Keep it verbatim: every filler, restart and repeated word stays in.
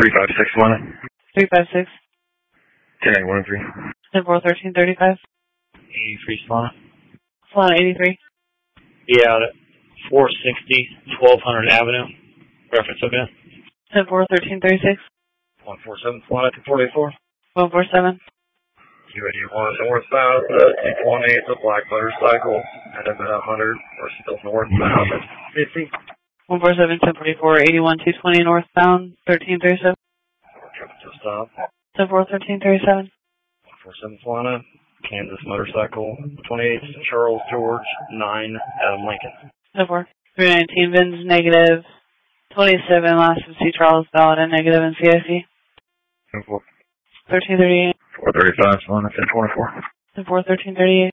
three five six one. three five six. ten eight one three. ten four thirteen thirty-five. eighty-three Solana. Solana eighty-three. Be out at four sixty, twelve hundred Avenue. Reference event. ten four thirteen thirty-six. one four seven Solana two forty-four. one four seven. U A D one northbound, uh, two twenty, it's a black motorcycle, at about one hundred, we're still northbound at fifty. one four seven, ten forty-four, eighty-one, two twenty northbound, thirteen thirty-seven. Traffic to stop. ten four thirteen thirty-seven. one four seven Solana, Kansas motorcycle, twenty-eight Charles George, nine Adam Lincoln. ten four. three nineteen Vin's negative, twenty-seven last of C Charles valid and negative in C I C. ten four. thirteen thirty-eight. four thirty-five Solana ten twenty-four. ten four thirteen thirty-eight.